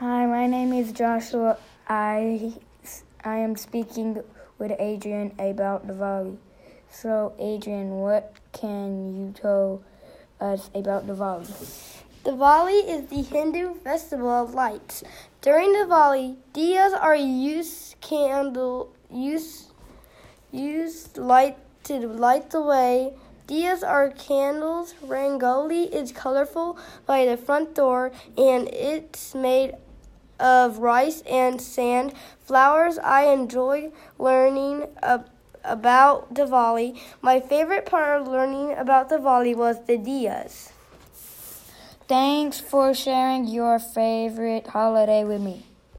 Hi, my name is Joshua. I am speaking with Adrian about Diwali. So, Adrian, what can you tell us about Diwali? Diwali is the Hindu festival of lights. During Diwali, diyas are used light to light the way. Diyas are candles. Rangoli is colorful by the front door, and it's made of rice and sand. Flowers. I enjoy learning about Diwali. My favorite part of learning about Diwali was the diyas. Thanks for sharing your favorite holiday with me.